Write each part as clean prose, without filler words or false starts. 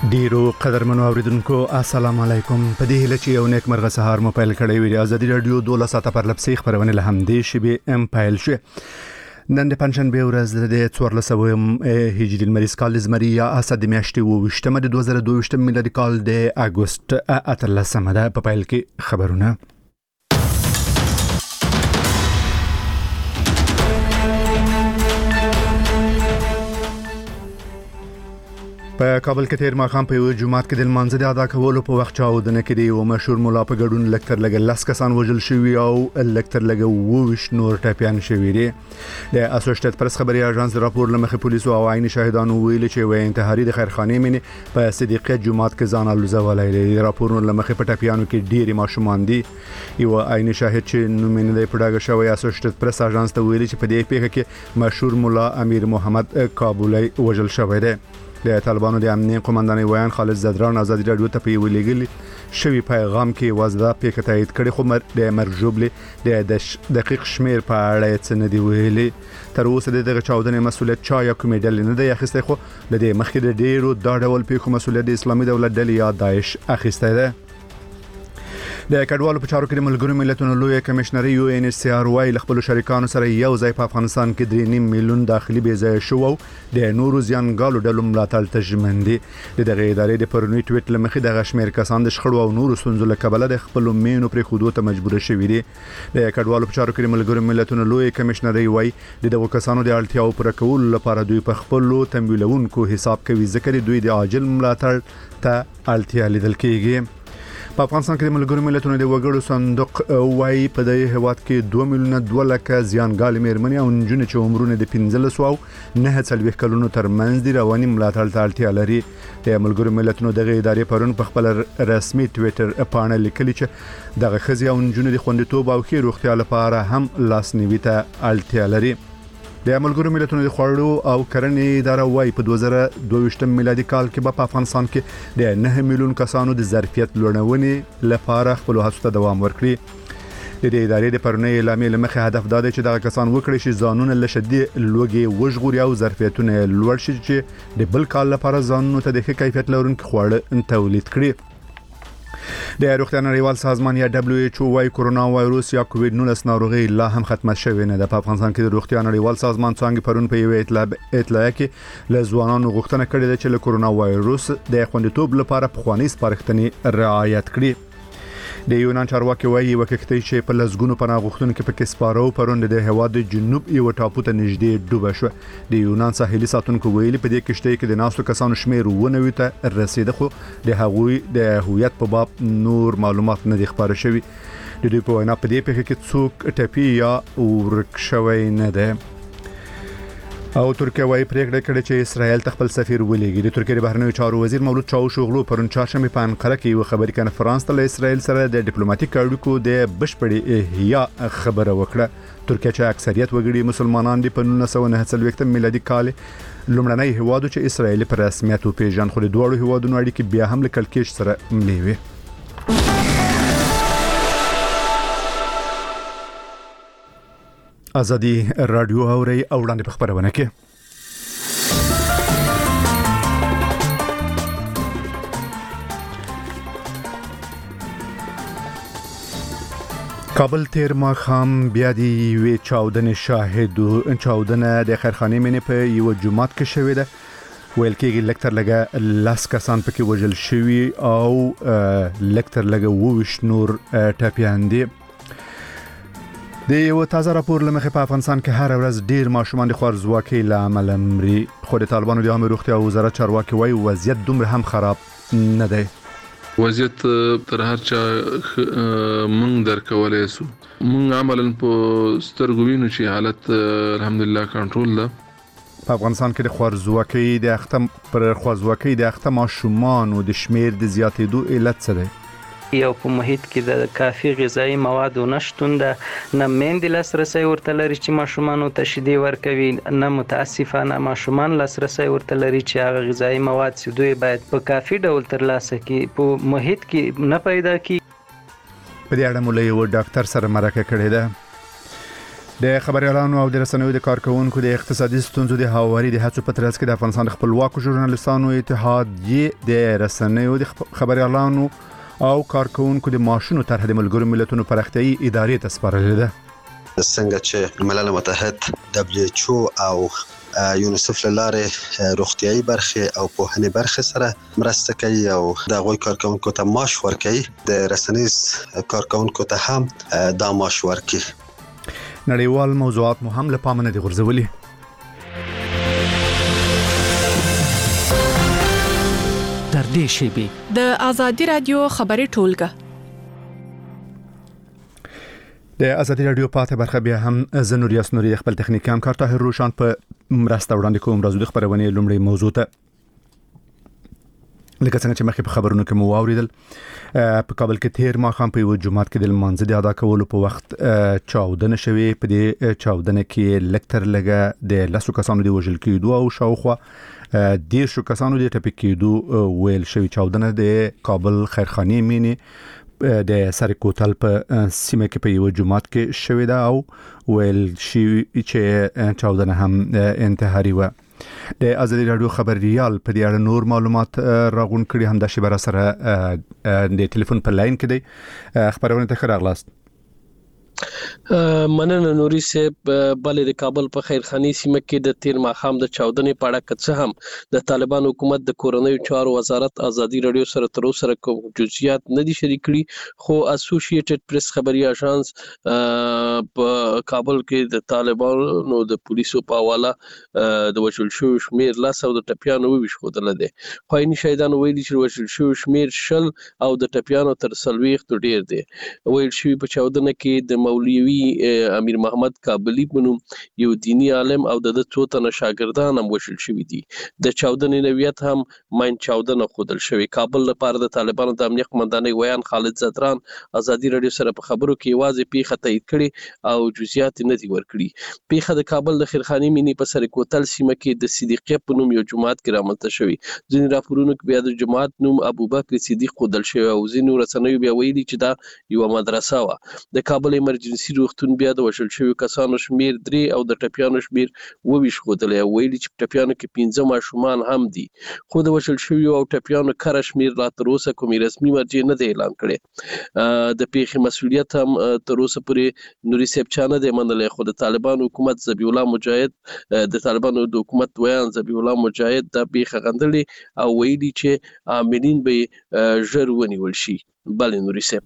ډیرو قدرمنو اوریدونکو السلام علیکم. په دې هیله چې یو نیک مرغه سهار مو پیل کړی وي. ازادي رادیو 12 ساعته پر لپسې خبرونه له همدې شبي ام پیل شو. نن د پنځشنبه ورځ د 14 هجري المریز کال زمریا اسد میاشتې وشتمه د 2022 میلادي کال د اگست 18 ده. په پیل کې خبرونه په کابل کې تیر ماښام په یو جمعات کې د لمانځه د ادا کولو په وخت چاودنه کې دی او مشهور مولا په ګډون لکتر لګ لاس کسان وژل شوی او لکتر لګ ووش نور ټاپیان شوی دی. د اسوسییټډ پریس خبري اژانس راپور لمخې پولیسو او عین شاهدانو ویلي چې وای انتحاري د خیرخانه مینه په صدیقیه جمعات کې ځان الوزولای دی. راپورونه لمخې په ټاپیانو کې ډيري ماشومان دي. یو عین شاهد چې نومینه د پډاګه شوی اسوسییټډ پریس اژانس ته ویلي چې په دې پیښه کې مشهور مولا امیر محمد کابلی وژل شوی دی. د طالبانو د امنیت قومندان ویان خالد زدران ازادي رادیو ته په ویلګل شوی پیغام کې وزدا پیښه تایید کړي خو د مرجوبلې د دقیق شمیر په اړه څه نه دی ویلي. تر اوسه دغه چاودنې مسولیت چا یا کومې ډلې نه دی اخیسته خو د دې مخکې د ډیرو دا ډول پیښو مسولیت د اسلامي دولت ډلې یا داعش اخیسته ده. د کډوالو په چارو کې د ملګرو ملتونو لوی کمشنري یو ان ایچ سی آر وايي خپل شریکانو سره یو ځای په افغانستان کې 3.5 میلیون داخلي بې ځای شو او د نورو زیانګالو ډلو ملاتړ تضمین دي. دغه ادارې د پرونی ټویټ لمخې د غشمیر کسان د شخړو او نورو ستونزو له کبله د خپل مینو پر خودو ته مجبور شوي دي. د کډوالو په چارو کې د ملګرو ملتونو لوی کمشنري وايي دغه کسانو د اړتیاو پر کول لپاره دوی په خپل تمویلونکو حساب کوي ځکه دوی د عاجل ملاتړ ته اړتیا لیدل کیږي. په افغانستان کې د ملګرو ملتونو د وګړو صندوق وايي په دې هواد کې 2 میلیونه 2 لکه زیانګال مېرمنې او نجونې چې عمرونه د 15 او 9 کلونو ترمنځ دي رواني ملاتړ ته اړتیا لري. د ملګرو ملتونو دغه ادارې پرون په خپل رسمي ټویټر پاڼه لیکلي چې دغه خزي او نجونې د خوندیتوب او ښه روغتیا لپاره هم لاسنیوي ته اړتیا لري. د ملګرو ملتونو د خوړو او کرنې اداره وايي په 2022 میلادي کال کې په افغانستان کې د 9 میلیون کسانو د ظرفیت لوړونې لپاره خپل هڅو ته دوام ورکړي. د دې ادارې د پرونی اعلامیې لمخې هدف دا دی چې دغه کسان وکړي چې ځانونه له شدید لوګي وژغوري او ظرفیتونه لوړ شي چې د بل کال لپاره ځانونه ته د ښه کیفیت لرونکو خواړه تولید کړي. د روغتیا نړیوال سازمان یا دبليو ایچ او وايي کرونا وایروس یا کووید 19 ناروغي لا هم ختمه شوې نه ده. په افغانستان کې د روغتیا نړیوال سازمان څنګه پرون په یو اطلاع کې له ځوانانو غوښتنه کړې ده چې له کرونا وایروس د خوندیتوب لپاره پخوانی سپارښتنې رعایت کړي. د یونان چارواکي وايي وکړي چې په لزګونو پناه غوښتونکو په کې سپارو پرون د هواد جنوب یو ټاپو ته نږدې ډوبه شو. د یونان ساحلي ساتونکو ویلي په دې کشته کې د ناسو کسانو شمیر 90 ته رسیده خو د هغوی د هویت په باب نور معلومات نه دي خبره شوی. د دوی په وینا په دې پیښه کې څوک ټپي یا ورک شوی نه ده. او ترکیه وايي پریکړه کړې چې اسرائیل تخپل سفیر ولېږي. د ترکیه بهرنیو چارو وزیر مولود چاوشوغلو پرون چهارشنبه په انقره کې یو خبري کانفرنس ته اسرائیل سره د ډیپلوماټیک اړیکو د بشپړې احیا خبره وکړه. ترکیه چې اکثریت وګړي مسلمانان دي په 1949 میلادي کال لومړنی هوادو چې اسرائیل پر رسمیت او پیژن خو د دوه هوادونو اړیکې بیا هم له کلکېش سره ملي وي. ازادي رادیو اوري او وړاندې په خبرونه کې کابل تیر ماښام بیا دی وی چاودنه د خیرخانه مینه په یو جمعات کې شوې ده. ویل کېږي لکتر لګه لاس کسان پکې وژل شوی او لکتر لګه ووش نور ټاپیان دي. د یو تازه راپور لمخې په افغانستان کې هر ورځ ډیر ماشومان د خوارزواکۍ له امله مري خو د طالبانو د عامه روغتیا وزارت چارواکي وايي وضعیت دومره هم خراب نه دی. وضعیت تر هر چا مونږ درکولای سو. مونږ عملاً په سترګو وینو چې حالت الحمدلله کنټرول ده. په افغانستان کې د خوارزواکۍ د اخته ماشومان او د شمیر د زیاتېدو علت څه دی؟ یو په محیط کې د کافي غذایی موادو نشټون د نه میندې لاسرسي ورته لري چې ماشومان ته شیدې ورکوي، نه متاسفانه ماشومان لاسرسي ورته لري چې هغه غذایی مواد چې دوی باید په کافي ډول ترلاسه کړي په محیط کې نه پیدا کیږي. په دې اړه مو له یو ډاکټر سره مرکه کړې ده. د خبريالانو او د رسنیو د کارکونکو د اقتصادي ستونزو د هاواري د هڅو په ترڅ کې د افغانستان خپلواکو ژورنالستانو اتحاد د رسنیو د خبريالانو او کارکونکو د معاشونو طرح د ملګرو ملتونو پراختیايي ادارې ته سپارلې ده. څنګه چې ملل متحد WHO او یونیسف لاره روغتيایي برخه او پوهنې برخه سره مرسته کوي او د غوي کارکونکو ته معاش ورکوي، د رسنیز کارکونکو ته هم دا معاش ورکوي. نړیوال موضوعات مو هم له پامه نه دي غورځولي. تر دې شیبې د ازادي رادیو خبري ټولګه د ازادي رادیو پاتې برخه بیا هم زنوریاس نوري خپل تخنیکی همکار طاهر روشان په مرسته وړاندې کوم. راځو د خبرونه لومړی موضوع ته. لکه څنګه چې مخکې په خبرونو کې مو واوریدل، په کابل کې تیر ماښام په یو جمعات کې د لمانځه د ادا کولو په وخت چاودنه شوې. په دې چاودنه کې لکتر لګه د لاسو کسانو دی وژل کېدو او شاوخوا ډیر شو کسانو د ټپي کېدو ویل شوې. چاودنه د کابل خیرخانې مینې د سر کوتل په سیمه کې په یو جمعات کې شوې ده او ویل شي چې چاودنه هم انتحاري و. د ازادي رادیو خبريال په دې اړه نور معلومات راغون کړي هم د شبر سره د ټلیفون په لاین کې دی. خبرونه ته راغلاست. مننه نوري صاحب. بلې د کابل په خیرخانې سیمه کې د تیر ماښام د چاودنې په اړه کڅ هم د طالبان حکومت د کورنیو چارو وزارت ازادي رادیو سره تر اوسه کوم جزئیات نه دي شریک کړي، خو اسوسییټډ پریس خبري اژانس په کابل کې د طالبانو د پولیسو په حواله د وژل شو شمیر 10 او د ټپيانو وښودل دي. خايني شهیدانو ویلي چې وژل شو شمیر 10 او د ټپيانو تر 40 ډیر دي. ویل شي په چاودنه کې د مولوي امیر محمد کابلی بنو یو دینی عالم او د څو تنه شاګردان هم وژل شوی دي. د چاودنې نویت هم ماین چاودنه خودل شوی. کابل لپاره د طالبانو د امنیت قومندانۍ ویان خالد زدران ازادي رادیو سره په خبرو کې واځي پیښه تایید کړي او جزئیات نه دي ورکړي. پیښه د کابل د خیرخانې مینی په سر کوتل سیمه کې د صدیقیه په نوم یو جماعت کې رامنځته شوی. ځینې راپورونو کې بیا د جماعت نوم ابوبکر صدیق خودل شوی او ځینې رسنیو بیا ویلي چې دا یو مدرسه و. د کابل ایمرجنسي روغتون بیا د وژل شوی کسانو شمیر 3 او د ټپيانو شمیر 22 خودل او ویلي چې ټپيانو کې 15 ماشومان هم دي، خو د وژل شوی او ټپيانو کره شمیر لا تر اوسه کومي رسمي مرجع نه دی اعلان کړي. د پیښې مسؤلیت هم تر اوسه پورې نوري صاحب چانه دی منلې، خو د طالبان حکومت ذبیح الله مجاهد د طالبانو د حکومت ویان ذبیح الله مجاهد د پیښه غندلې او ویلي چې عاملین به ژر ونیول شي. بلې نوري صاحب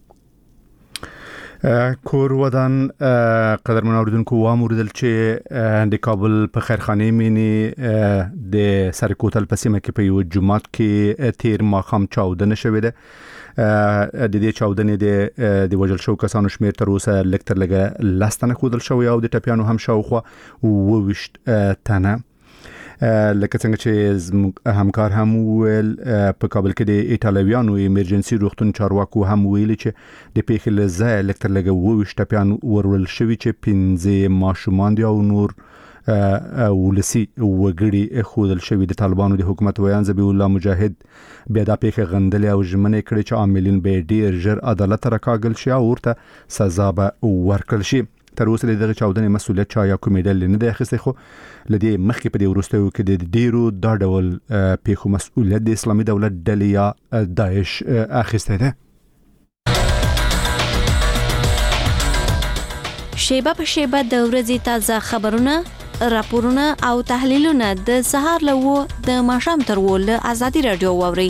کور ودان قدرمن اوریدونکو واموردل چې د کابل په خیرخانې مینی د سرکوتل په سیمه کې په یو جمعات کې تیر ماښام چاودنه شوې ده. د دې چاودنې د وژل شو کسانو شمیر تر اوسه لکتر لګه لاستنه خودل شوی او د ټپيانو هم شاوخوا 22 تنه. لکه څنګه چې همکار هم ویل په کابل کې د ایټالویانو ایمرجنسي روغتون چارواکو هم ویلي چې د پیښې له ځای لکتر لګه 22 ټپيان ورول شوی چې 15 ماشومان دي او نور ولسی وګړي خودل شوی. د طالبانو د حکومت ویان ذبیح الله مجاهد بیا د پیښې غندلې او ژمنه کړې چې عاملین به ډیر ژر عدالت راکاږل شي او ورته سزا به ورکړل شي. تر اوسه دغه چاودنې مسؤلیت چا یا کومې ډلې نه دی اخیستی، خو لدې مخکې په دې وروستیو کې د ډیرو دا ډول پیښو مسؤلیت د اسلامي دولت ډلې یا داعش اخیستی دی. شیبه په شیبه د ورځې تازه خبرونه، راپورونه او تحلیلونه د سهار له و د ماښام تر و له ازادي رادیو واوري.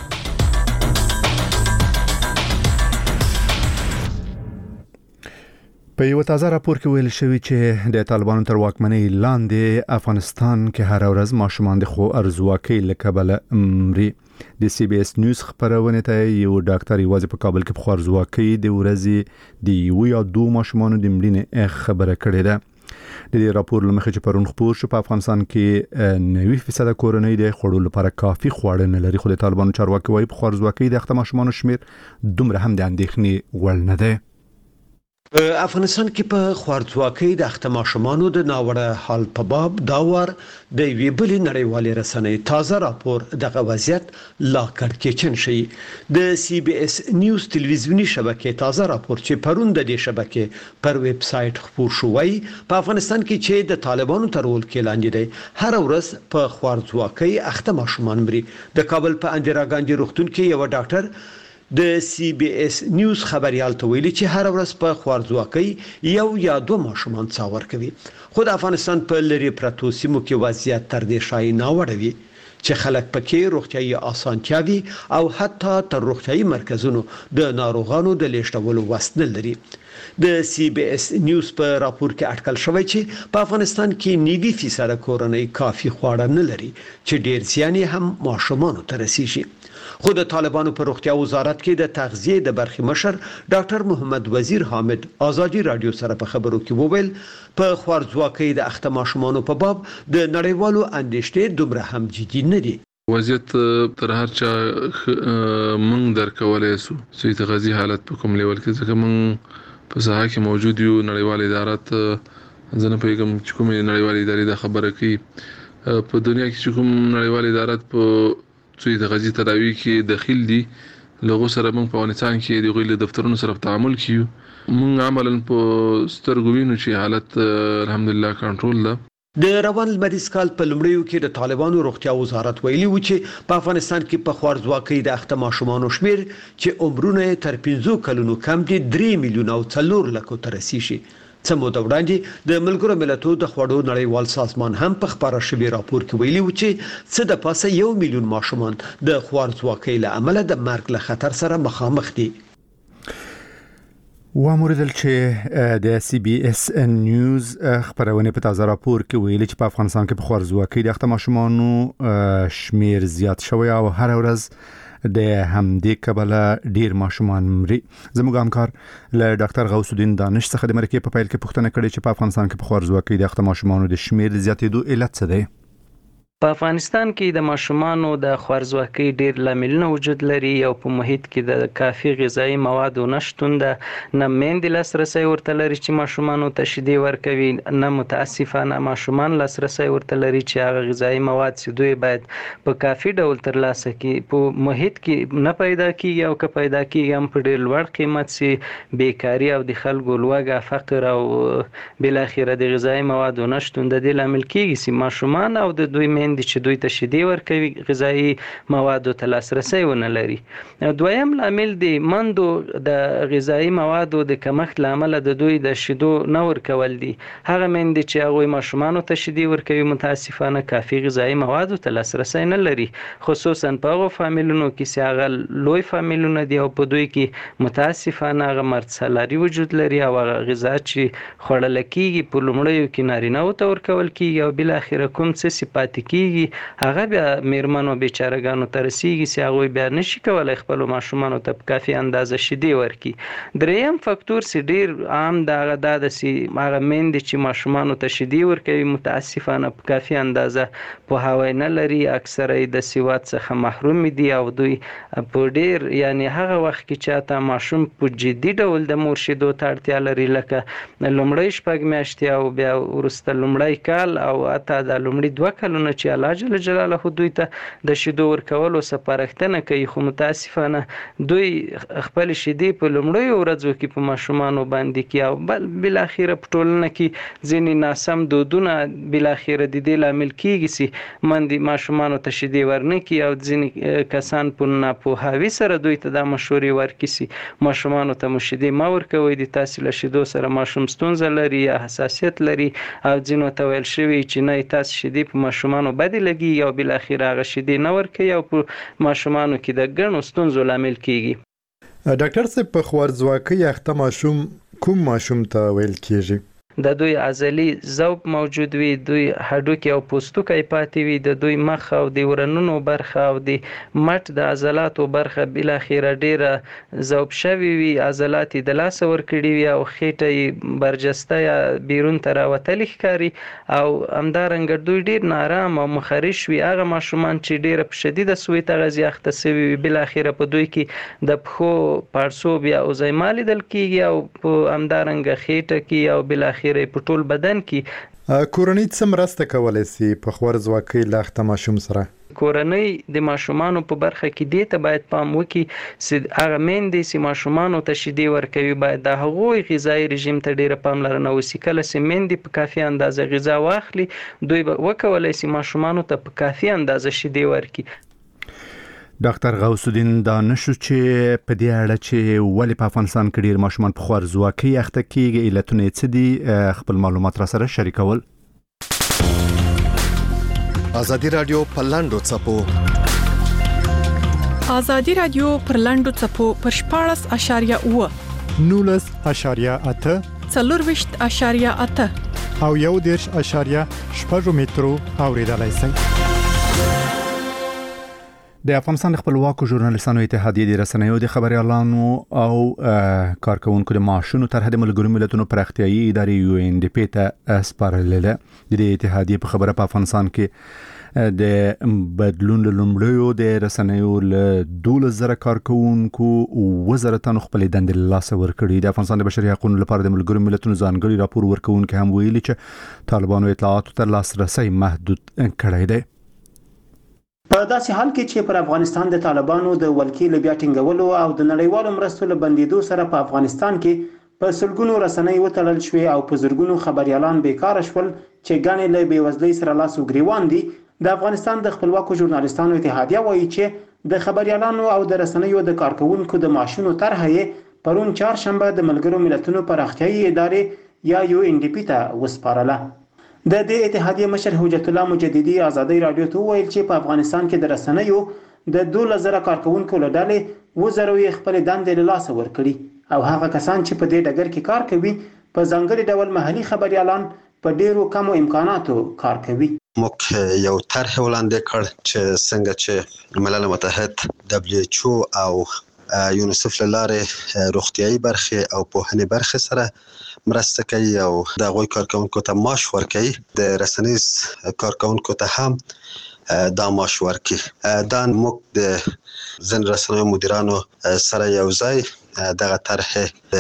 په یو تازه راپور کې ویل شوی چې د طالبانو تر واکمنۍ لاندې افغانستان کې هر ورځ ماشومان د خو ارزواکۍ لکبل امري. د سی بي اس نیوز خبرونه ته یو ډاکټر یوازې په کابل کې په ارزواکۍ د ورځې د یو یا دوه ماشومان د مړینې خبره کړې ده. د دې راپور لمخې چې پرون خبر شو په افغانستان کې 90% کورنۍ د خوړو لپاره کافي خواړه نه لري، خو د طالبانو چارواکي وايي په ارزواکۍ د اخته ماشومان شمیر دومره هم د اندېښنې وړ نه ده. افغانستان کې په خوارځواکۍ د اخته ماشومانو د ناوړه حال په باب دا وار د وی بلې نړیوالې رسنۍ تازه راپور دغه وضعیت لا کړکېچن شي. د سی بي اس نیوز تلویزیونی شبکې تازه راپور چې پرون د دې شبکې پر ویب سټ خپور شوی په افغانستان کې چې د طالبانو تر ول کې لاندې دی هر ورځ په خوارځواکۍ اخته ماشومان مري. د کابل په اندرا ګاندي روغتون کې یو ډاکټر د سی بي اس نیوز خبريال ته ویلي چې هر ورځ په خوارځواکۍ یو یا دوه ماشومان څاور کوي. خو د افغانستان په لری پرتو سیمو کې وضعیت تر دې شای نه وړوي چې خلک پکې روغتيایي اسانتیاوي او حتی تر روغتيایي مرکزونو د ناروغانو د لیږدولو وسن لري. د سی بي اس نیوز په راپور کې اټکل شوی چې په افغانستان کې 90% کورنۍ کافي خواړه نه لري چې ډیر زیان هم ماشومانو ته رسیږي. خو د طالبانو په روغتیا وزارت کې د تغذیه د برخې مشر ډاکټر محمد وزیر حامد آزادي رادیو سره په خبرو کې وویل په خوارځواکۍ د اخته ماشومانو په باب د نړیوالو اندېښنې دومره هم جدي نه دي. وضعیت تر هر چا مونږ درکولای سو چې تغذیه حالت په کوم لیول کې ځکه مونږ په ساحه کې موجود یو. نړیوال ادارات ځنه پیغام چې کوم نړیوال ادارې د خبره کوي په دنیا کې چې کوم نړیوال ادارات په چې د غزي تداوی کې داخل دي لغو سره موږ په افغانستان کې د غوړي دفترونو سره تعامل کیو. موږ عملاً په سترګو وینو چې حالت الحمدلله کنټرول ده. د روان لمریز کال په لومړیو کې د طالبانو روغتیا وزارت ویلي و چې په افغانستان کې په خوارځواکۍ د اخته ماشومانو شمیر چې عمرونه تر 15 کلونو کم دي 3 میلیونه او 4 لکه تر رسیدي. څه موده وړاندې د ملګرو ملتونو د خوړو نړیوال سازمان هم په خبره شوی راپور کې ویلي و چې څه د پاسه 1 میلیون ماشومان د خوارځواکۍ له امله د مرګ له خطر سره مخامخ دي. واموردل چې د سی بي اس نیوز خبرونه په تازه راپور کې ویلي چې په افغانستان کې په خوارځواکۍ د اخته ماشومانو شمیر زیات شوی او هر ورځ د همدې کبله ډیر ماشومان مري. زموږ همکار له ډاکټر غوث الدین دانش څخه د مرکې په پیل کې پوښتنه کړې چې په افغانستان کې په خوارځواکۍ د اخته ماشومانو د شمیر زیاتېدو علت څه دی. په افغانستان کې د ماشومانو د خوارځواکۍ ډېر لاملونه وجود لري او په محیط کې د کافي غذایی موادو نشټون د نه میندې لاسرسي ورته لري چې ماشومانو ته شیدې ورکوي، نه متاسفانه ماشومان لاسرسي ورته لري چې هغه غذایی مواد چې دوی باید په کافي ډول ترلاسه کړي په محیط کې نه پیدا کیږي او که پیدا کیږي هم په ډېر لوړ قیمت سي بیکاری او د خلکو لوږه فقر او بل اخره د غذایی موادو نشټون د دې لامل کیږي چې ماشومان او د دوی چې دوی ته شیدې ورکوي غذایی موادو ته لاسرسي ونه لري. دویم لامل دی مندو د غذایی موادو د کمښت لامل د دوی د شیدو نه ورکول دي. هغه مندې چې هغه ماشومان ته شیدې ورکوي متاسفانه کافي غذایی موادو ته لاسرسي نه لري، خصوصا په هغه فامیلونو کې چې هغه لوی فامیلونه دي او په دوی کې متاسفانه هغه مرڅلاري وجود لري او هغه غذا چې خوړل کیږي په لومړیو کې نارینه ته ورکول کیږي او بل اخر کوم څه صفات هغه بیا میرمنو بیچارهګانو ته رسیږي چې هغه بیا نشي کولای خپل ماشومانو ته په کافي اندازه شیدې ورکړي. دریم فاکتور چې ډیر عام دا د هغه میندې چې ماشومانو ته شیدې ورکوي متاسفانه په کافي اندازه پوهاوی نه لري، اکثره د سواد څخه محروم دي او دوی په ډیر یعنی هغه وخت کې چې تا ماشوم په جدي ډول د مور شیدو ته اړتیا لري لکه لومړی شپږ میاشتې او بیا وروسته لومړی کال او اته د لومړي 2 کلونه چې الله جل جلاله دوی ته د شیدو ورکولو سپارښتنه کوي، خو متاسفانه دوی خپل شیدې په لومړیو ورځو کې په ماشومانو باندې کې او بل اخیره په ټولنه کې ځینې ناسم دودونه بل اخیره د دې لامل کیږي چې مندې ماشومانو ته شیدې ورنکي او ځینې کسان په ناپوهاوي سره دوی ته د مشورې ورکړي ماشومانو ته شیدې ما ورکوي د تاسو له شیدو سره ماشوم ستونزه لري یا حساسیت لري او ځینو ته ویل شوی چې نه تاسو شیدې په ماشومانو بدی لګي او بل اخر هغه شیدې نه ورکوي او په ماشومانو کې د ګڼو ستونزو لامل کیږي. ډاکټر صاحب په خوارځواکۍ اخته ماشوم کوم ماشوم ته ویل کیږي؟ د دوی عضلي ذوب موجود وي، دوی هډوکي او پوستکی پاتې وي، د دوی مخ او د ورنونو برخه او د مټ د عضلاتو برخه بل اخیره ډیره ذوب شوی وي، عضلات د لاس ورکړي وي او خېټه برجسته یا بیرون ته راوتلي ښکاري او همدارنګه دوی ډیر نارام او مخرش وي. هغه ماشومان چې ډیره په شدیده سوی تغذیه اخته شوي وي بل اخیره په دوی کې د پښو پړسوب یا اوزیما لیدل کیږي او په همدارنګه خېټه کې او بل اخیره په ټول بدن کې. کورنۍ څه مرسته کولای شي په خوارځواکۍ له اخته ماشوم سره؟ کورنۍ د ماشومانو په برخه کې دې ته باید پام وکړي چې هغه میندې چې ماشومانو ته شیدې ورکوي باید د هغوی غذایي رژیم ته ډیره پاملرنه وشي. کله چې میندې په کافي اندازه غذا واخلي دوی به وکولای شي ماشومانو ته په کافي اندازه شیدې ورکړي. ډاکټر غوث الدین دا نشو چې په دې اړه چې ولې په افغانستان کې ډیر ماشومان په خوارځواکۍ اخته کیږي علتونه څه دي خپل معلومات را سره شریکول. ازادي رادیو په لاندو چپو ازادي رادیو پر لاندو چپو پر 14.8 19.8 24.8 او 1.8 مترو اوریدلای شئ. د افغانستان خپلواکو ژورنالیستانو اتحادیه د رسنیو د خبريالانو او کارکونکو د معاشونو تر حد ملګرو ملتونو پراختیايي ادارې UNDP ته سپارلله. د اتحادیه په خبره په افغانستان کې د بدلون لومړیو د رسنیو له 12000 کارکونکو وزارت تنو خپل دند لاس ورکړي. د افغانستان د بشري حقوقو لپاره د ملګرو ملتونو ځانګړي راپور ورکونکو هم ویلي چې طالبانو اطلاعاتو ته لاسرسي محدود کړی دی. په داسې حال کې چې پر افغانستان د طالبانو د ولکې له بیا ټینګولو او د نړیوالو مرستو له بندیدو سره په افغانستان کې په سلګونو رسنۍ وتړل شوې او په زرګونو خبريالان بیکاره شول چې ګڼې له بېوزلۍ سره لاس او ګریوان دي. د افغانستان د خپلواکو ژورنالیستانو اتحادیه وایي چې د خبريالانو او د رسنیو د کارکونکو د معاشونو طرحه یې پرون چهارشنبه د ملګرو ملتونو پراختیايي ادارې یا UNDP ته وسپارله. د دې اتحادیه مشر حجت الله مجددي ازادي رادیو ته ویل چې په افغانستان کې د رسنیو د 12000 کارکونکو له ډلې وزارو یې خپل دندې له لاسه ورکړي او هغه کسان چې په دې ډګر کې کار کوي په ځانګړي ډول محلي خبريالان په ډیرو کمو امکاناتو کار کوي. موږ یو طرح وړاندې کړ چې څنګه چې ملل متحد WHO او یونیسف له لارې روغتیايي برخه او پوهنې برخه سره مرسته کوي او د غوي کارکونکو ته معاش ورکوي. د رسنیز کارکونکو ته هم دا معاش ورکوي. دا موږ د ځن رسنیو مدیرانو سره یو ځای دغه طرح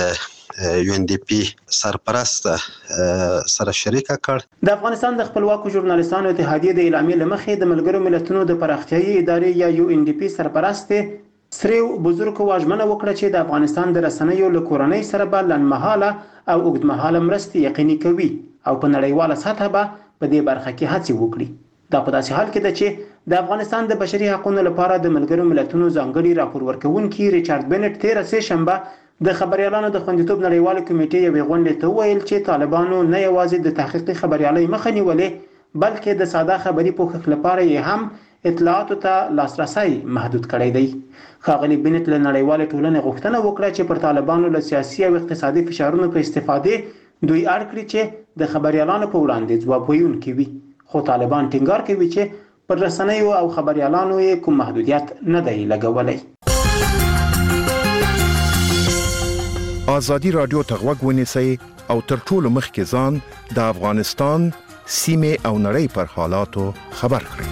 د UNDP سرپرست سره شریک کړ. د افغانستان د خپلواکو ژورنالیستانو اتحادیه د اعلامیې لمخې د ملګرو ملتونو د پراختیايي ادارې یا UNDP سرپرست سریو بزرګ واژمنه وکړه چې د افغانستان د رسنیو له کورنۍ سره به لنډمهاله او اوږدمهاله مرستې یقیني کوي او په نړیواله سطحه به په دې برخه کې هڅې وکړي. دا په داسې حال کې ده چې د افغانستان د بشري حقوقو لپاره د ملګرو ملتونو ځانګړي راپور ورکونکي ریچارډ بنټ 13 شنبه د خبريالانو د خوندیتوب نړیواله کمیټې یوې غونډې ته ویل چې طالبانو نه یوازې د تحقیقي خبريالۍ مخه نیولې بلکې د ساده خبري پوښښ لپاره یې هم اطلاعاتو ته لاسرسي محدود کړی دی. ښاغلي بنټ له نړیوالې ټولنې غوښتنه وکړه چې پر طالبانو له سیاسي او اقتصادي فشارونو په استفادې دوی اړ کړي چې د خبريالانو په وړاندې ځواب ویونکي وي. خو طالبان ټینګار کوي چې پر رسنیو او خبريالانو یې کوم محدودیت نه دی لګولی. ازادي رادیو ته غوږ ونیسئ او تر ټولو مخکې ځان د افغانستان سیمه او نړۍ پر حالاتو خبر کړئ.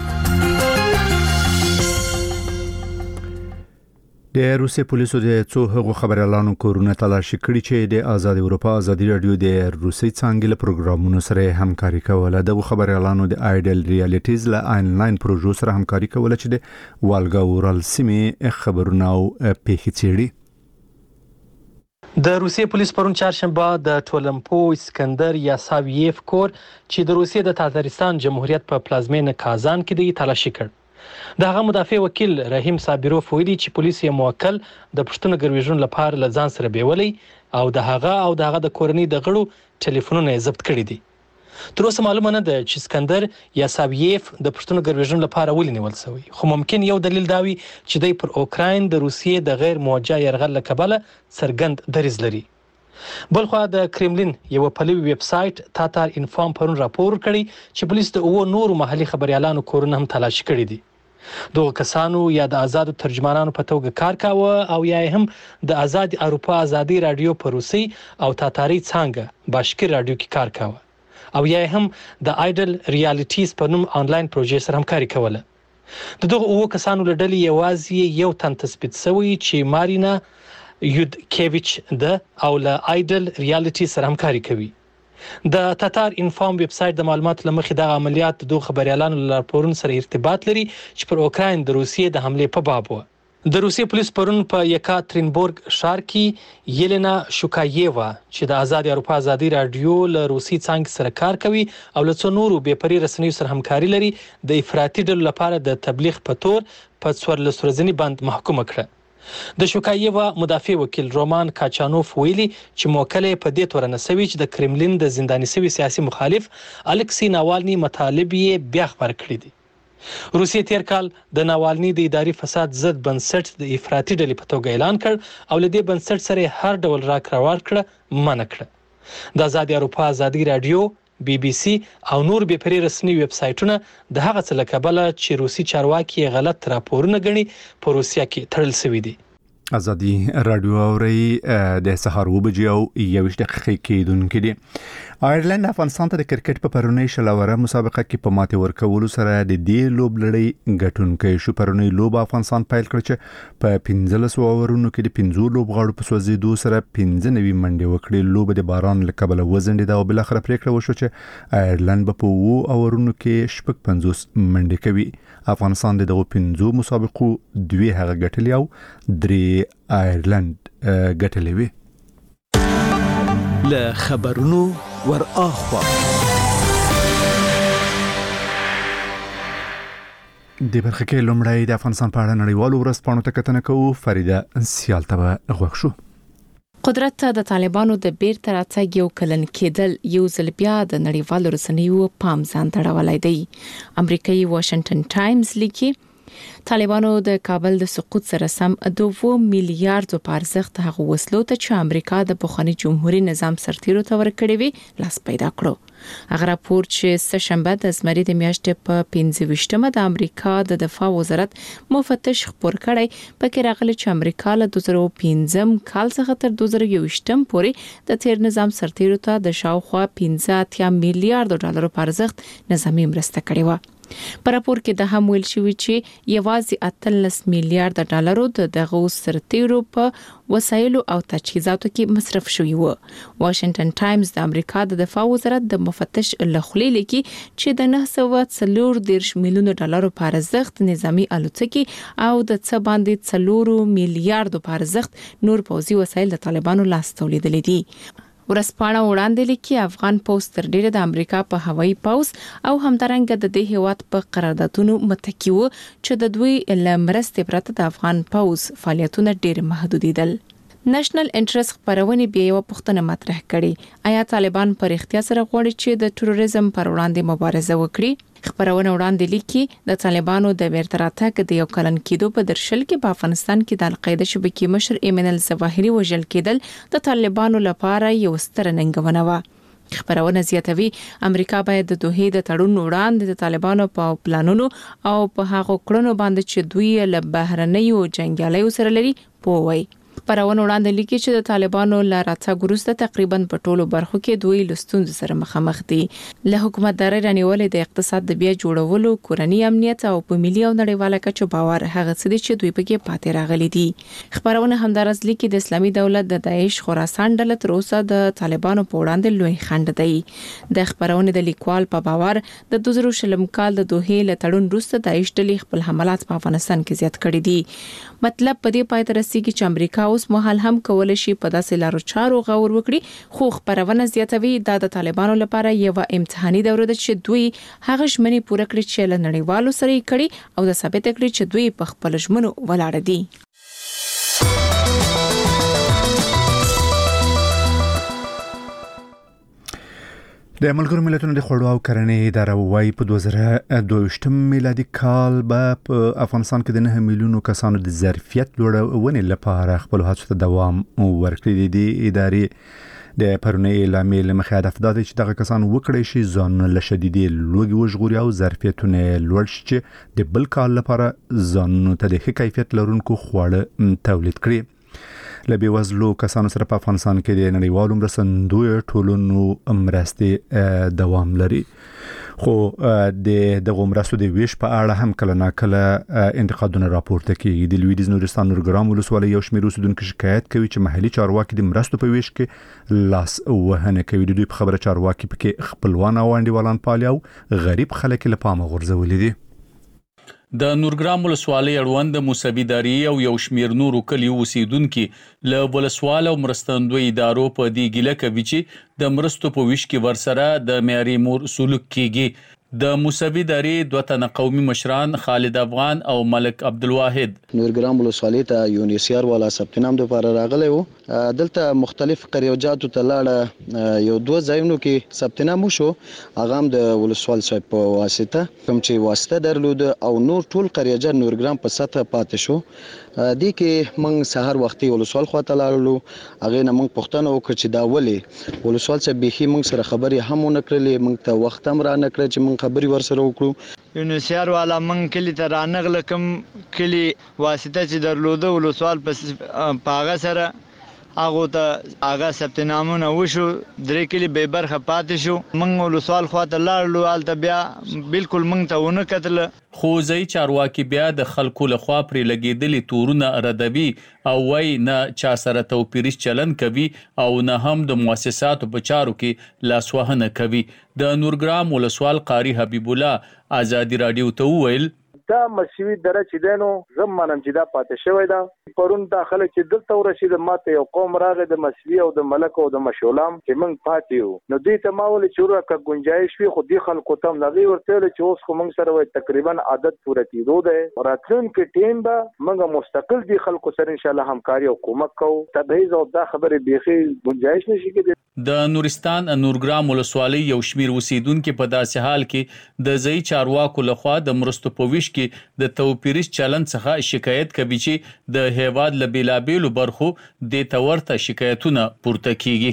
د روسي پولیسو د څو هغو خبريالانو کورونه تلاشي کړي چې د آزاد اروپا ازادي رادیو د روسي څنګه له پروګرامونو سره همکاري کوله. د خبريالانو د آیډل ریالټیز له آنلاین پروژو سره همکاري کوله چې د والګا اورال سیمه خبرونه او پیښې څېړي. د روسیې پولیس پرون چهارشنبه د ټولمپو اسکندر یاساویف کور چې د روسیې د تاتارستان جمهوریت په پلازمینه کازان کې دی تلاشي کړ. د هغه مدافع وکیل رحیم صابروف ویلي چې پولیس یې موکل د پښتون ګرویژن لپاره لزان سره بیولي او د هغه د کورنۍ د غړو ټلیفونونه ضبط کړي دي. تر اوسه معلومه نه ده چې اسکندر یاساویف د پښتون ګرویژن لپاره ولې نیول شوی، خو ممکن یو دلیل داوي چې د اوکراین د روسیې د غیر موجه یرغل له کبله څرګند دریځ لري. بلخو د کرملین یو پلوي ویب سټ تاتار انفارم پرون راپور کړی چې پولیس د نورو محلي خبريالانو کورونه هم تلاشي کړي دي. دغه کسانو یا د آزادو ترجمانانو په توګه کار کاوه او یا هم د آزاد اروپا آزادي رادیو په روسي او تاتاري څنګه باشکیر رادیو کې کار کاوه او یا هم د آیډل ریالټیز په نوم آنلاین پروژې سره همکاري کوله. دغه کسانو له ډلې یوازې یو تن تثبیت شوی چې مارینا یودکیویچ ده او له آیډل ریالټي سره همکاري کوي. د تاتار انفارم ویب سټ د معلوماتو لمخې د عملیات د خبريالانو له راپورونو سره ارتباط لري چې پر اوکراین د روسیې د حمله په باب و. د روسیې پولیس پرون په یکاترینبورګ ښار کې یلینا شوکایeva چې د آزاد اروپا آزادي رادیو له روسي څنګه سره کار کوي او له څو نورو بېپري رسنیو سره همکاري لري د افراطي ډلو لپاره د تبلیغ په تور په 14 ورځنی بند محکومه کړه. د شوکایeva مدافع وکیل رومان کاچانوف ویلي چې موکل په دې تورنه سوي چې د کرملین د زنداني سوي سیاسي مخالف الکسی ناوالني مطالب یې بیا خبر کړی دي. روسیې تیر کال د ناوالني د اداري فساد ضد بنسټ د افراطي ډلې په توګه اعلان کړ او له دې بنسټ سره هر ډول راکړه ورکړه منع کړه. د آزاد اروپا آزادي رادیو بي بي سي او نور بېپري رسنی ویب سایټونه د هغه څه له کبله چې روسي چارواکي غلط راپورونه غني په روسیا کې تړل شوی دي. آزادي رادیو اوري د سهار وبجې او 20 دقیقې کېدونکې دي. آیرلند افغانستان ته د کرکټ په پرونی شلوره مسابقه کې په ماته ورکولو سره د دې لوب لړۍ ګټونکې شو. پرونی لوب افغانستان پیل کړ چې په 15 اورونو کې د 15 لوبغاړو په سوځېدو سره 15 منډې وکړې. لوب د باران له کبله وزنډېده او بل اخر پریکړه وشو چې آیرلند په 2 اورونو کې 50 منډې کوي. افغانستان دغه 15 مسابقو 2 هغه ګټلې او 3 آیرلند ګټلې وي. له خبرونو ور اخوا د برخه کې لومړی د افغانستان په اړه نړیوالو ورځپاڼو ته کتنه کوو. فریده سیال ته غوښ شو. قدرت ته د طالبانو د بیرته راتګ یو کلن کېدل یو ځل بیا د نړیوالو رسنیو پام ځان ته راوړی دی. امریکایي واشنگټن ټایمز لیکي طالبانو د کابل د سقوط سره سم 2 میلیارډ په ارزښت هغه وسلو ته چې امریکا د پخوانی جمهوریت نظام سرتیرو ته ورکړي وي لاس پیدا کړو. هغه راپور چې سهشنبه د زمری د میاشتې په 15مه د امریکا د دفاع وزارت مفتش خبر کړی پکې راغلی چې امریکا له 2015 کال څخه تر 2021 پورې د تیر نظام سرتیرو ته د شاوخوا 15 میلیارډ ډالر په ارزښت نظامی مرسته کړې و. په راپور کې د هم ویل شوی چې یوازې 18 میلیارډ ډالر د دغه سرتیرو په وسایلو او تجهیزاتو کې مصرف شوی و. واشنگټن ټایمز د امریکا د دفاع وزارت د مفتش لخلی لیکي چې د 940 میلیون ډالر په ارزښت نظامی الوتکې او د څه باندې 4 میلیارډ په ارزښت نور پوځي وسایل د طالبانو لاس تولیدل دي. ورسپانه وړاندې لیکي افغان پوز تر ډیره د امریکا په هوایي پوز او همدارنګه د دې هیواد په قراردادونو متکی و چې د دوی لمرستې پرته د افغان پوز فعالیتونه ډیر محدودیدل. نېشنل انټرست خبرونه بیا یو پوښتنه مطرح کړي آیا طالبان پر اختیار سره غواړي چې د تروریزم پر وړاندې مبارزه وکړي. خبرونه وړاندې لیکي د طالبانو د بیرته راتګ د یو کلن کېدو په درشل کې په افغانستان کې د القاعده شبکې مشر ایمن الظواهري وژل کېدل د طالبانو لپاره یو ستر ننګونه و. خبرونه زیاتوي امریکا باید د دوه د تړون وړاندې د طالبانو په پلانونو او په هغو کړنو باندې چې دوی له بهرنیو جنگیالیو سره لري پوي. خبرونه وړاندې لیکي چې د طالبانو له راتګ وروسته تقریبا په ټولو برخو کې دوی لستونز سره مخامخ دي. له حکومتداري رانیولې د اقتصاد د بیا جوړولو کورنی امنیت او په ملي او نړیواله کچه باور هغه څه دي چې دوی پکې پاتې راغلي دي. خبرونه همدارس لیکي د اسلامي دولت د داعش خراسان ډله تر اوسه د طالبانو په وړاندې لوی خنډ دی. د خبرونه د لیکوال په باور د 2020 کال د دوه له تړون وروسته داعش ډلې خپل حملات په افغانستان کې زیات کړي دي. مطلب په دې پای ته رسیدي چې امریکا اوس مهال هم کولای شي په داسې لارو چارو غور وکړي. خو خبرونه زیاتوي دا د طالبانو لپاره یو امتحاني دوره ده چې دوی هغه ژمنې پوره کړي چې له نړیوالو سره یې کړي او د ثابت کړي چې دوی په خپل ژمنو ولاړ دي. د ملګرو ملتونو د خوړو او کرنې اداره وايي په 2022 میلادي کال به په افغانستان کې د 9 میلیونو کسانو د ظرفیت لوړونې لپاره خپل هڅو ته دوام ورکړي دي. ادارې د پرونی اعلامیې لمخې هدف دا دی چې دغه کسان وکړي شي ځان له شدیدې لوږې وژغوري او ظرفیتونه لوړ شي چې د بل کال لپاره ځانونو ته د ښه کیفیت لرونکو خواړه تولید کړي. له بېوزلو کسانو سره په افغانستان کې د نړیوالو مرستندویو ټولنو مرستې دوام لري، خو د دغه مرستو د ویش په اړه هم کله ناکله انتقادونه راپورته کیږي. د لویدیځ نورستان نورګرام ولسوالۍ یو شمېر اوسیدونکو شکایت کوي چې محلي چارواکي د مرستو په ویش کې لاس وهنه کوي. د دوی په خبره چارواکي پکې خپلوان او انډیوالان پالي او غریب خلک له پامه غورځولي دي. د نورګرام ولسوالۍ اړوند موسوي داری او یو شمیر نورو کلیو اوسیدونکو له ولسوال او مرستندوی ادارو په دی ګیله کوي چې د مرستو په ویش کې ورسره د معیاري مور سلوک کیږي. د موسوي داری دوه تنه قومي مشران خالد افغان او ملک عبدالواحد نورګرام ولسوالۍ ته یونیسیار والا ثبت نام لپاره راغلی وو. دلته مختلف قریوجاتو ته لاړه، یو دوه ځایونو کې ثبت نام وشو، هغه هم د ولسوال صاحب په واسطه کوم چې واسطه درلود او نور ټول قریوجات نورګرام په سطح پاتې شو. دې کې موږ سحر وختي ولسوال خواته لاړو، هغه نه موږ پوښتنه وکړه چې دا ولې ولسوال صاحب بيخي موږ سره خبرې هم نه کړلې، موږ ته وخت هم را نه کړ چې موږ خبرې ورسره وکړو. یونیسیار والا موږ کلی ته رانغله کوم کلی واسطه چې درلوده ولسوال په هغه سره هغه ته هغه ثبت نامونه وشو، درې کلی به برخه پاتې شو. موږ ولسوال خواته لاړو، البته بیا بالکل موږ ته ونه کتل. خو ځای چارواکي بیا د خلکو لخوا پرې لګیدلې تورونه ردوي او وای نه چا سره توپیریش چلن کوي او نه هم د مؤسساتو په چارو کې لاسوهنه کوي. د نورګرام ولسوال قاری حبیب الله آزادی رادیو ته وویل دا مسیوي دره چې دینو زم منم چې دا پاتې شوی دا پرون داخله چې دلته ورشي د ماته یو قوم راغی د مسیوي او د ملک او د مشولام چې موږ پاتې یو، نو دوی ته ما ول چې ورکه گنجائش وي، خو دی خلکو ته نغي ورته چې اوس خو موږ سره وای تقریبا عادت پوره کیدو ده. راتلون کې ټیم به موږ مستقل دی خلکو سره ان شاء الله همکاري او کومک کوو. تبعیض او دا خبره بيخي گنجائش نشي کېدی. د نورستان نورګرام ولسوالۍ یو شمیر اوسیدونکو په داسې حال کې د ځای چارواکو لخوا د مرستو په ویش کې د توپیریش چلن څخه شکایت کوي چې د هیواد له بیلابیلو برخو د تورته شکایتونه پورته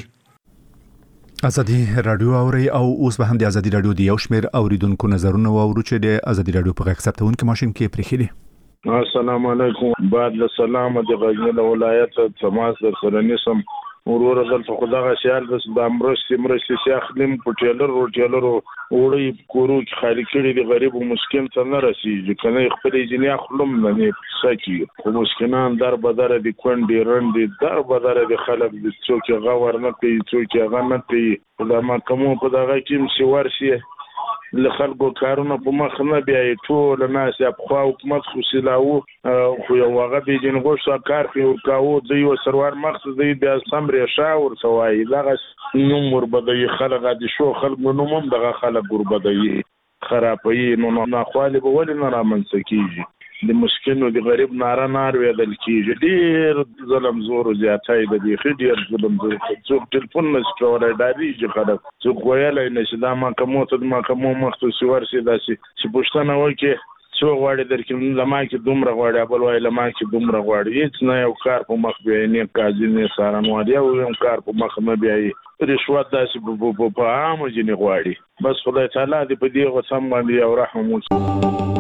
کیږي. ازادي رادیو اوري او اوس به هم د ازادي رادیو د یو شمیر اوریدونکو نظرونه واورو چې د ازادي رادیو په غږ ماشين کې پرېخلي. السلام علیکم. بعد السلام د غزنی ولایت تماس در سره نسم ورور دلته خدای غشال بس د مرستې شاخلم په ټیلر وړي کورو کې خالي کړي د غریب او مسکین ته نه رسیږي، کنه خپل جنیا خلم نه سکی خو مسکینان در بدر د کونډې رندې در بدر د خلک د څوک غوړ نه کوي، څوک غو نه کوي. دا ما کوم په دغه کې سی ورشي له خلکو کارونه په مخ نه بیا ټول ناس په حکومت خو سلاو خو یو هغه به جن غوښه کار کوي او د یو سروار مقصد دی بیا سمري شاور سوای دغه نومور بدای خلک د شو خلک نومم دغه خلک ور بدای خرابوي نو نه خالي به ول نه رامنځ کیږي. د مسکینو د غریب نار ویدل کیږي. ډیر ظلم زور زیاتای د دې ډیر ظلم زور څوک ټلیفون نشټوره دایږي خلک څوک ویلای نشي دا ما کومه مختص ورسي داسي چې پښتنه وکي څو غواړي درکې لما کې دومره غواړي بل وای لما کې دومره غواړي هیڅ نه یو کار په مخ به نه قاضي نه سارنوالي او یو کار په مخ نه بیاي رشوت داسي په عام جنې غواړي. بس خدای تعالی دې په دې غوسم باندې او رحم وکړي.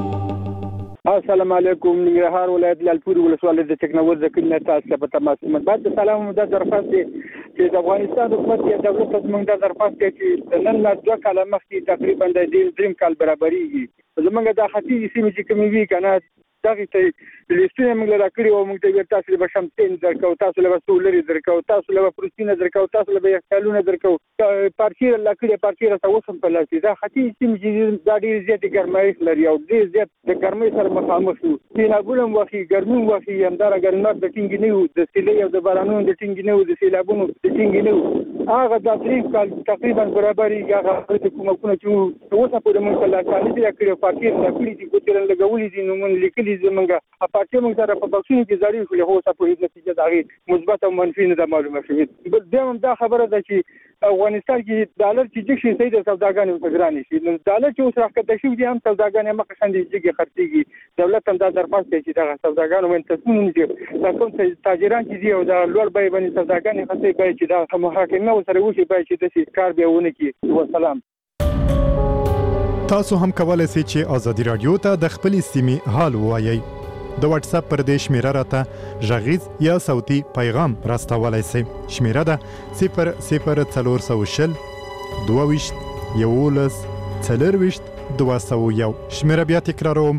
السلام علیکم. ننګرهار ولایت لالپور ولسوالۍ د ټکنالوژي د کلینر تاسو په تماس بعد سلام د درخواست چې د افغانستان حکومت یې د دولت څخه د درخواست چې نن لا 2 کال مخکې تقریبا د دریم کال برابرېږي زمونږ د خطي سیمې چې کومې وی کنه دغه ته لیستونه موږ راکړي او موږ ته تاسو به شمتین درکو، تاسو له سولري درکو، تاسو له پروتین درکو، تاسو له یخلونه درکو، پارچیر لکړي پارچیر تاسو هم په لاسي دا خطي سیمې چې د ډېر زیات ګرمای لري او ډېر زیات د ګرمۍ سره مخامخ شو. سیلابونه وخی ګرمي وخی همدار ګرمت د ټینګ نیو د سیلې او د بارانونو د ټینګ نیو د سیلابونو د ټینګ نیو هغه د دریم کال تقریبا برابرې هغه د کومه چې اوسه په موږ لا کالي دي کړي پارچیر لکړي دي کوترن لګولې دي نو موږ لیکلي زمونږه پارچې موږ سره په بکسونو کې زاري خو له هوسه په نتیجه دا غي مثبت او منفي نه معلومه شوې. بل دیم دا خبره ده چې افغانستان کې ډالر چې جګ شي د سوداګانو په ګرانې شي نو ډالر چې اوس راکته شي دي هم سوداګانې مخه خندي چې خرڅيږي دولت هم دا درخواست کوي چې دا سوداګانو من تصمیم نیسي دا کوم تاجران چې دی او دا لوړ بیه باندې سوداګانې خاصه کوي چې دا محاکمه وسره وشي به چې د کار بیاونه کوي والسلام. تاسو هم کولای شئ چې ازادي رادیو ته د خپل سیمې حال ووایي. د واتس اپ پر د شمیره راته ژغیز یا صوتي پیغام راستولای شئ. شمیره ده 00420 22 11 40 201. شمیره بیا تکراروم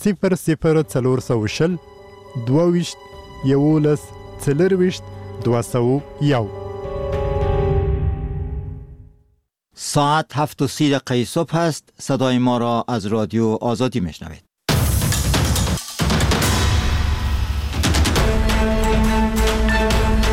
00420 22 11 40 201. ساعت 7:30 صبح است. صدای ما را از رادیو آزادی میشنوید.